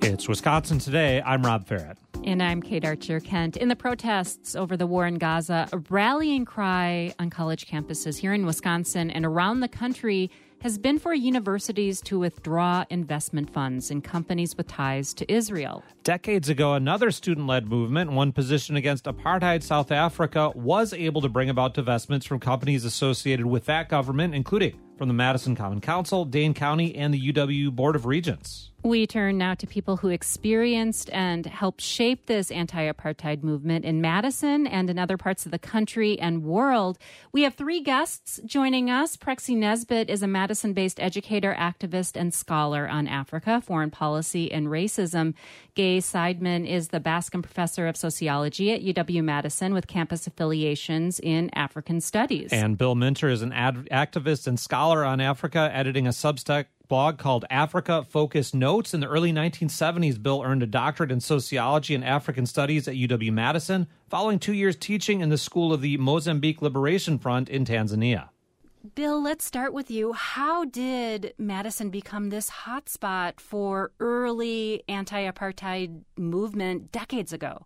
It's Wisconsin Today. I'm Rob Farrett. And I'm Kate Archer-Kent. In the protests over the war in Gaza, a rallying cry on college campuses here in Wisconsin and around the country has been for universities to withdraw investment funds in companies with ties to Israel. Decades ago, another student-led movement, one positioned against apartheid South Africa, was able to bring about divestments from companies associated with that government, including from the Madison Common Council, Dane County, and the UW Board of Regents. We turn now to people who experienced and helped shape this anti-apartheid movement in Madison and in other parts of the country and world. We have three guests joining us. Prexy Nesbitt is a Madison-based educator, activist, and scholar on Africa, foreign policy, and racism. Gay Seidman is the Bascom Professor of Sociology at UW-Madison with campus affiliations in African Studies. And Bill Minter is an activist and scholar on Africa, editing a Substack blog called Africa Focus Notes. In the early 1970s, Bill earned a doctorate in sociology and African studies at UW-Madison, following 2 years teaching in the school of the Mozambique Liberation Front in Tanzania. Bill, let's start with you. How did Madison become this hotspot for early anti-apartheid movement decades ago?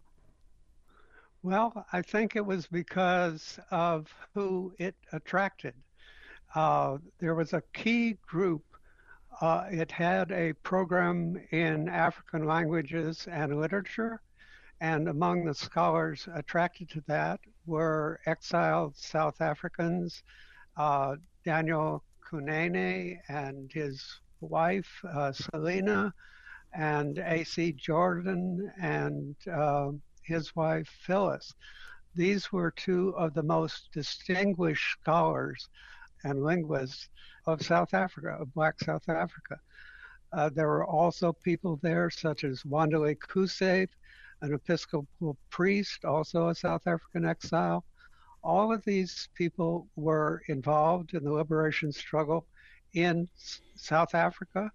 Well, I think it was because of who it attracted. There was a key group. It had a program in African languages and literature, and among the scholars attracted to that were exiled South Africans, Daniel Kunene and his wife, Selena, and A.C. Jordan and his wife, Phyllis. These were two of the most distinguished scholars and linguists of South Africa, of Black South Africa. There were also people there such as Wandile Kuse, an Episcopal priest, also a South African exile. All of these people were involved in the liberation struggle in South Africa,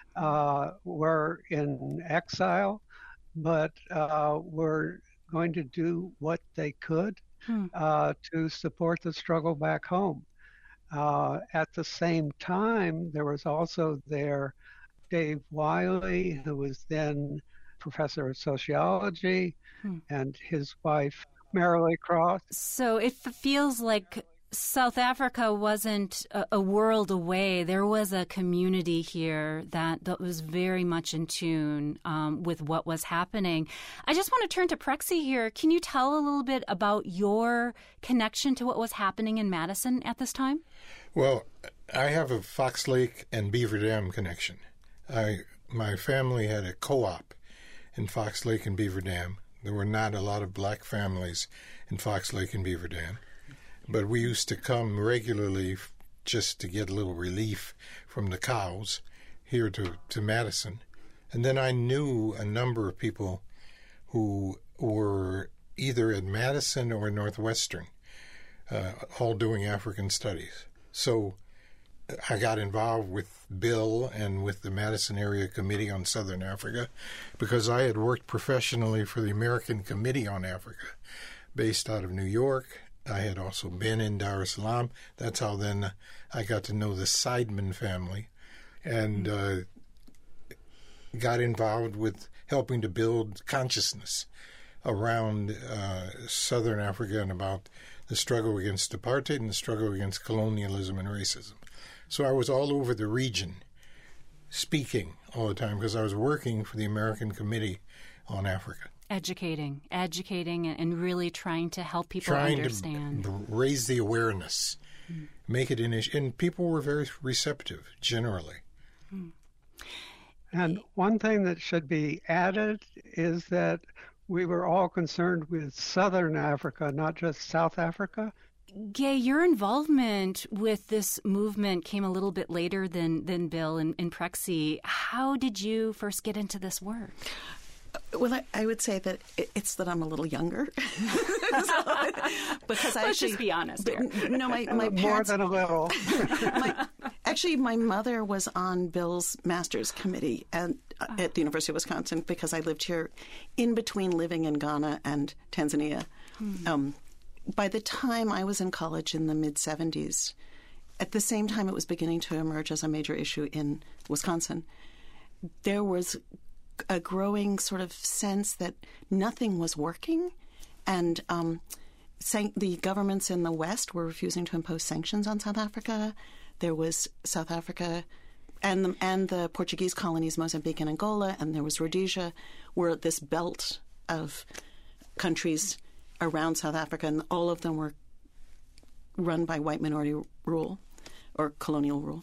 were in exile, but were going to do what they could to support the struggle back home. At the same time, there was also there Dave Wiley, who was then professor of sociology, and his wife, Marilee Cross. So it feels like South Africa wasn't a world away. There was a community here that was very much in tune with what was happening. I just want to turn to Prexy here. Can you tell a little bit about your connection to what was happening in Madison at this time? Well, I have a Fox Lake and Beaver Dam connection. My family had a co-op in Fox Lake and Beaver Dam. There were not a lot of black families in Fox Lake and Beaver Dam. But we used to come regularly just to get a little relief from the cows here to Madison. And then I knew a number of people who were either at Madison or Northwestern, all doing African studies. So I got involved with Bill and with the Madison Area Committee on Southern Africa because I had worked professionally for the American Committee on Africa based out of New York. I had also been in Dar es Salaam. That's how then I got to know the Seidman family and got involved with helping to build consciousness around Southern Africa and about the struggle against apartheid and the struggle against colonialism and racism. So I was all over the region speaking all the time because I was working for the American Committee on Africa. Educating, and really trying to help people understand. Trying to raise the awareness, make it an issue. And people were very receptive, generally. And one thing that should be added is that we were all concerned with Southern Africa, not just South Africa. Gay, your involvement with this movement came a little bit later than Bill and Prexy. How did you first get into this work? Well, I would say that it's that I'm a little younger. Because Let's just be honest here. No, my parents, more than a little. my mother was on Bill's master's committee at the University of Wisconsin because I lived here in between living in Ghana and Tanzania. By the time I was in college in the mid-'70s, at the same time it was beginning to emerge as a major issue in Wisconsin, there was a growing sort of sense that nothing was working, and the governments in the West were refusing to impose sanctions on South Africa. There was South Africa and the Portuguese colonies, Mozambique and Angola, and there was Rhodesia, were this belt of countries around South Africa, and all of them were run by white minority rule or colonial rule.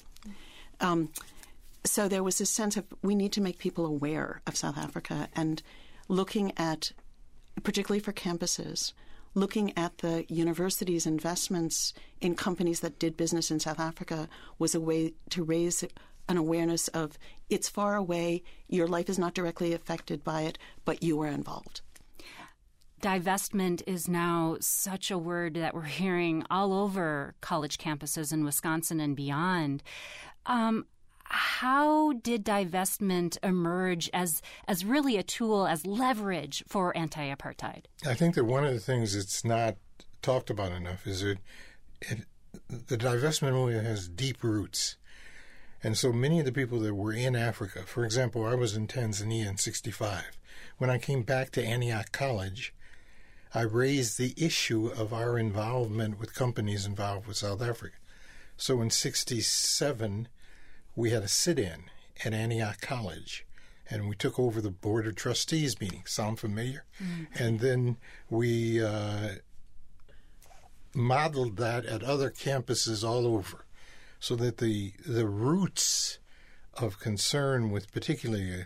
So there was this sense of we need to make people aware of South Africa, and looking at, particularly for campuses, looking at the university's investments in companies that did business in South Africa was a way to raise an awareness of it's far away, your life is not directly affected by it, but you are involved. Divestment is now such a word that we're hearing all over college campuses in Wisconsin and beyond. How did divestment emerge as really a tool, as leverage for anti-apartheid? I think that one of the things that's not talked about enough is that the divestment movement has deep roots. And so many of the people that were in Africa, for example, I was in Tanzania in 1965. When I came back to Antioch College, I raised the issue of our involvement with companies involved with South Africa. So in 1967, we had a sit-in at Antioch College, and we took over the Board of Trustees meeting. Sound familiar? Mm-hmm. And then we modeled that at other campuses all over, so that the roots of concern with particularly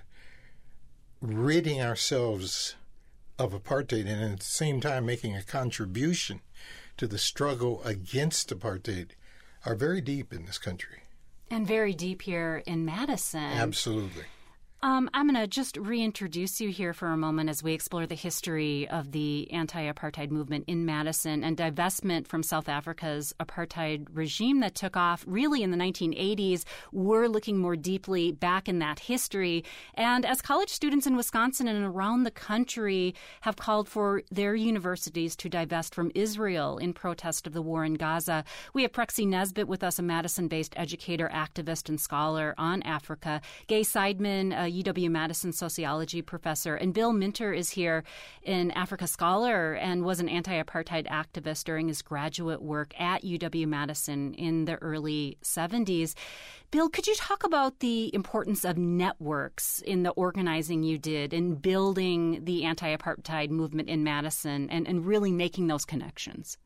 ridding ourselves of apartheid and at the same time making a contribution to the struggle against apartheid are very deep in this country. And very deep here in Madison. Absolutely. I'm going to just reintroduce you here for a moment as we explore the history of the anti-apartheid movement in Madison and divestment from South Africa's apartheid regime that took off really in the 1980s. We're looking more deeply back in that history. And as college students in Wisconsin and around the country have called for their universities to divest from Israel in protest of the war in Gaza, we have Prexy Nesbitt with us, a Madison-based educator, activist, and scholar on Africa. Gay Seidman, a UW-Madison sociology professor, and Bill Minter is here, an Africa scholar and was an anti-apartheid activist during his graduate work at UW-Madison in the early 70s. Bill, could you talk about the importance of networks in the organizing you did in building the anti-apartheid movement in Madison and really making those connections?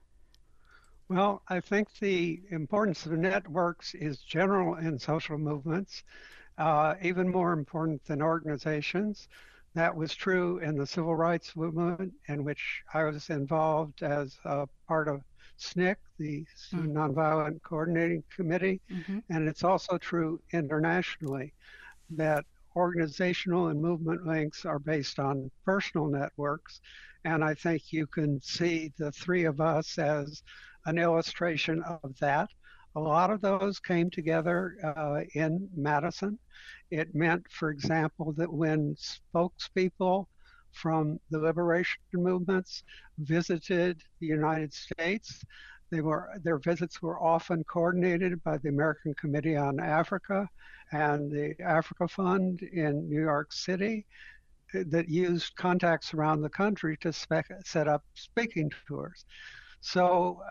Well, I think the importance of networks is general in social movements. Even more important than organizations. That was true in the civil rights movement, in which I was involved as a part of SNCC, the Student Nonviolent Coordinating Committee, and it's also true internationally that organizational and movement links are based on personal networks, and I think you can see the three of us as an illustration of that. A lot of those came together in Madison. It meant, for example, that when spokespeople from the liberation movements visited the United States, their visits were often coordinated by the American Committee on Africa and the Africa Fund in New York City that used contacts around the country to set up speaking tours. So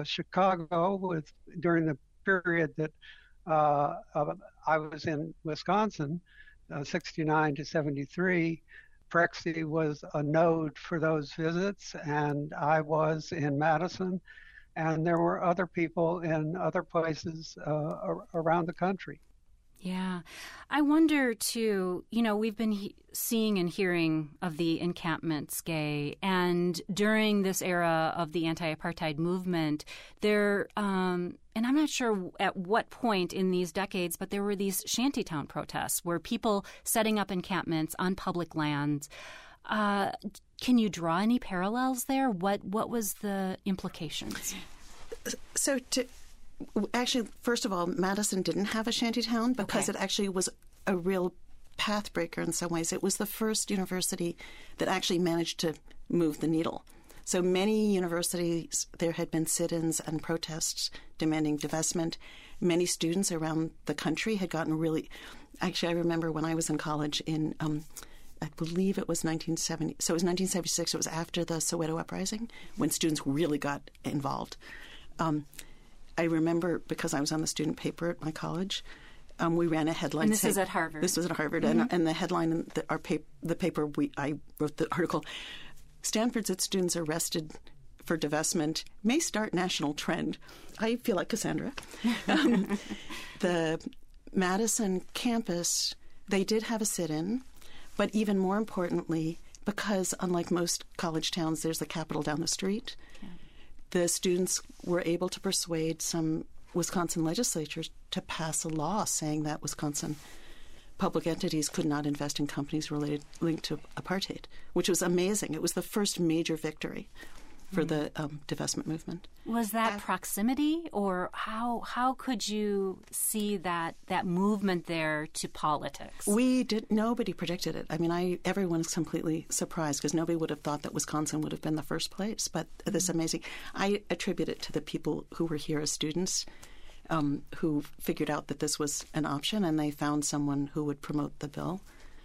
Chicago, during the period that I was in Wisconsin, 69 to 73, Prexy was a node for those visits, and I was in Madison, and there were other people in other places around the country. Yeah. I wonder, too, we've been seeing and hearing of the encampments, Gay, and during this era of the anti-apartheid movement, and I'm not sure at what point in these decades, but there were these shantytown protests where people setting up encampments on public lands. Can you draw any parallels there? What was the implications? So actually, first of all, Madison didn't have a shantytown because it actually was a real pathbreaker in some ways. It was the first university that actually managed to move the needle. So many universities, there had been sit-ins and protests demanding divestment. Many students around the country had gotten really... Actually, I remember when I was in college in I believe it was 1970. So it was 1976. It was after the Soweto uprising when students really got involved. I remember, because I was on the student paper at my college, we ran a headline. And this is at Harvard. This was at Harvard, and the headline in the paper I wrote the article. Stanford's its students arrested for divestment may start national trend. I feel like Cassandra. The Madison campus, they did have a sit-in, but even more importantly, because unlike most college towns, there's the Capitol down the street, the students were able to persuade some Wisconsin legislatures to pass a law saying that Wisconsin public entities could not invest in companies linked to apartheid, which was amazing. It was the first major victory for the divestment movement. Was that proximity, or how could you see that movement there to politics? Nobody predicted it. I mean, everyone's completely surprised because nobody would have thought that Wisconsin would have been the first place. But this amazing. I attribute it to the people who were here as students, who figured out that this was an option, and they found someone who would promote the bill.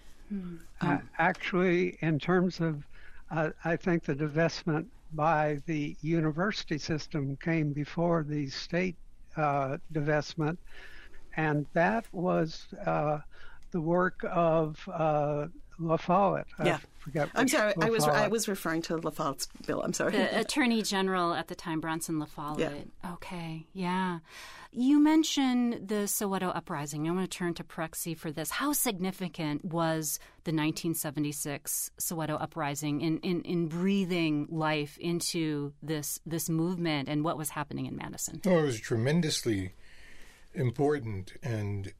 Actually, in terms of, I think the divestment by the university system came before the state divestment, and that was the work of La Follette. Yeah. I'm sorry, I was referring to La Follette's bill. I'm sorry. The Attorney General at the time, Bronson La Follette. Yeah. Okay, yeah. You mentioned the Soweto uprising. I want to turn to Prexy for this. How significant was the 1976 Soweto uprising in breathing life into this movement and what was happening in Madison? Oh, it was tremendously important and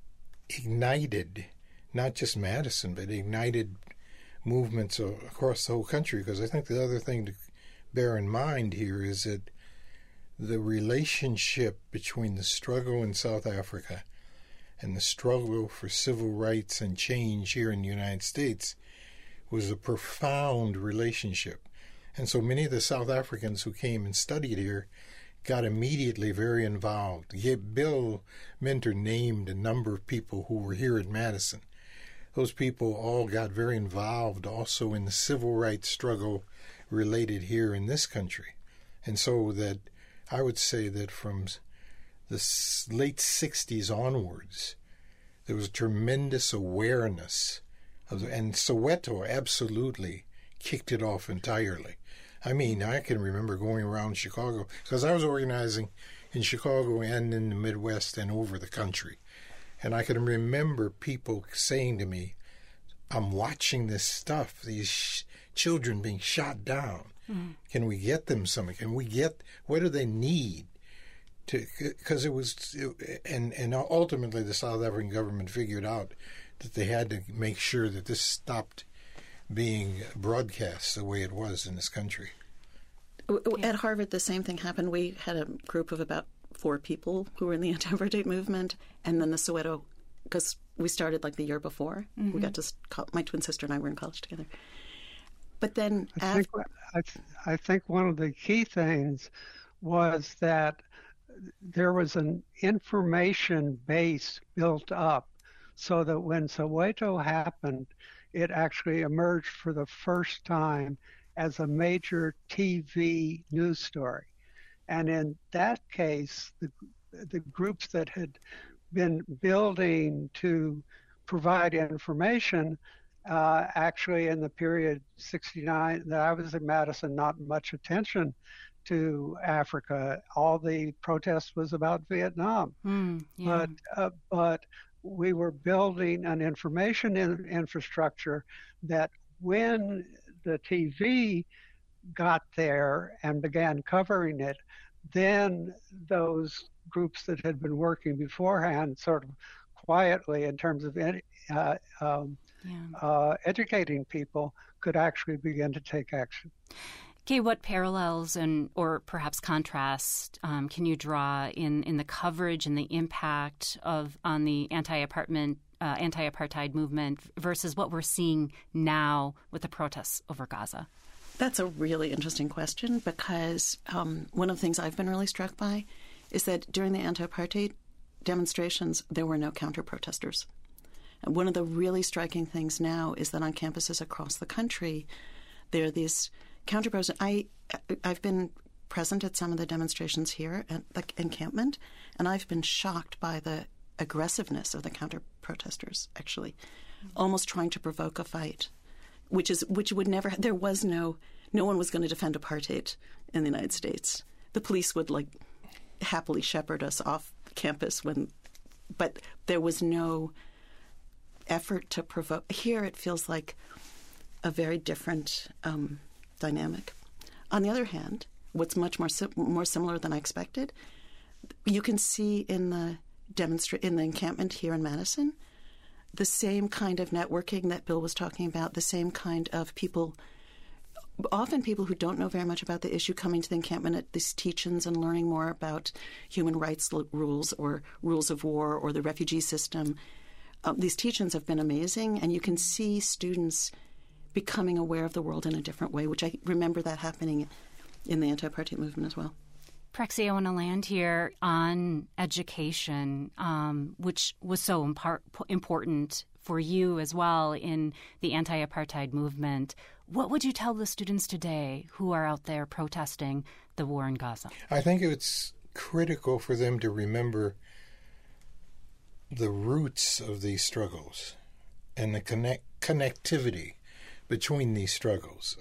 ignited not just Madison, but ignited movements across the whole country. Because I think the other thing to bear in mind here is that the relationship between the struggle in South Africa and the struggle for civil rights and change here in the United States was a profound relationship. And so many of the South Africans who came and studied here got immediately very involved. Bill Minter named a number of people who were here at Madison. Those people all got very involved also in the civil rights struggle related here in this country. And so that I would say that from the late 60s onwards, there was tremendous awareness and Soweto absolutely kicked it off entirely. I mean, I can remember going around Chicago because I was organizing in Chicago and in the Midwest and over the country. And I can remember people saying to me, I'm watching this stuff, these children being shot down. Can we get them something? What do they need? Because and ultimately the South African government figured out that they had to make sure that this stopped being broadcast the way it was in this country. At Harvard, the same thing happened. We had a group of about 4 people who were in the anti-apartheid movement, and then the Soweto, because we started like the year before. We got to my twin sister and I were in college together. But then I think one of the key things was that there was an information base built up so that when Soweto happened, it actually emerged for the first time as a major TV news story. And in that case, the groups that had been building to provide information actually in the period 69 that I was in Madison, not much attention to Africa. All the protest was about Vietnam. But we were building an information infrastructure that when the TV got there and began covering it, then those groups that had been working beforehand sort of quietly in terms of educating people could actually begin to take action. Okay, what parallels or perhaps contrast can you draw in the coverage and the impact on the anti-apartheid movement versus what we're seeing now with the protests over Gaza? That's a really interesting question because one of the things I've been really struck by is that during the anti-apartheid demonstrations, there were no counter-protesters. And one of the really striking things now is that on campuses across the country, there are these counter-protests. I've been present at some of the demonstrations here at the encampment, and I've been shocked by the aggressiveness of the counter-protesters, actually, almost trying to provoke a fight, which would never. There was no one was going to defend apartheid in the United States. The police would happily shepherd us off campus but there was no effort to provoke. Here, it feels like a very different dynamic. On the other hand, what's much more similar than I expected, you can see in the encampment here in Madison, the same kind of networking that Bill was talking about, the same kind of people, often people who don't know very much about the issue, coming to the encampment at these teach-ins and learning more about human rights rules or rules of war or the refugee system. These teach-ins have been amazing, and you can see students becoming aware of the world in a different way, which I remember that happening in the anti-apartheid movement as well. Prexy, I want to land here on education, which was so important for you as well in the anti-apartheid movement. What would you tell the students today who are out there protesting the war in Gaza? I think it's critical for them to remember the roots of these struggles and the connectivity between these struggles.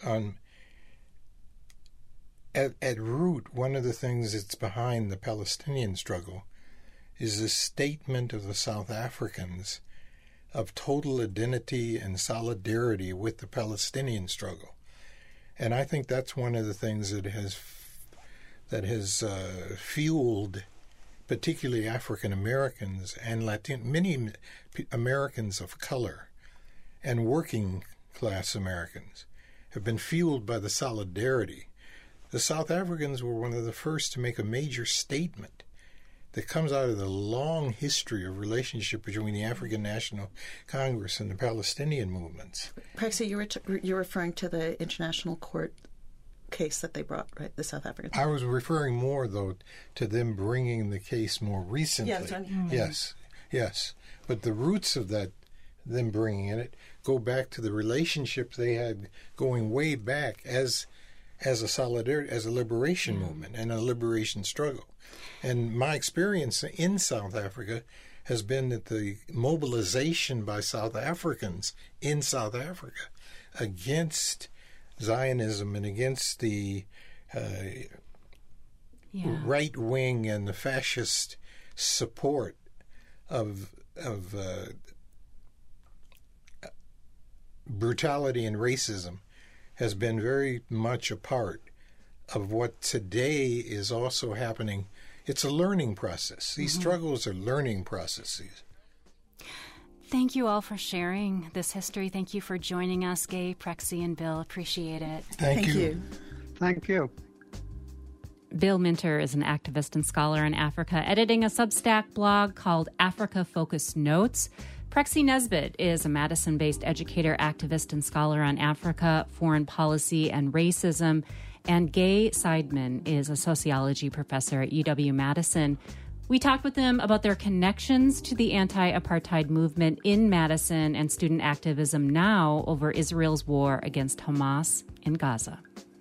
At root, one of the things that's behind the Palestinian struggle is a statement of the South Africans of total identity and solidarity with the Palestinian struggle. And I think that's one of the things that has fueled particularly African Americans and many Americans of color and working class Americans have been fueled by the solidarity. The South Africans were one of the first to make a major statement that comes out of the long history of relationship between the African National Congress and the Palestinian movements. Prexy, you're referring to the International Court case that they brought, right? The South Africans. I was referring more, though, to them bringing the case more recently. Yes. But the roots of that, them bringing it, go back to the relationship they had going way back as a solidarity, as a liberation movement and a liberation struggle. And my experience in South Africa has been that the mobilization by South Africans in South Africa against Zionism and against the right wing and the fascist support of brutality and racism has been very much a part of what today is also happening. It's a learning process. These struggles are learning processes. Thank you all for sharing this history. Thank you for joining us, Gay, Prexy, and Bill. Appreciate it. Thank you. Thank you. Bill Minter is an activist and scholar in Africa, editing a Substack blog called Africa Focus Notes. Prexy Nesbitt is a Madison-based educator, activist, and scholar on Africa, foreign policy, and racism. And Gay Seidman is a sociology professor at UW-Madison. We talked with them about their connections to the anti-apartheid movement in Madison and student activism now over Israel's war against Hamas in Gaza.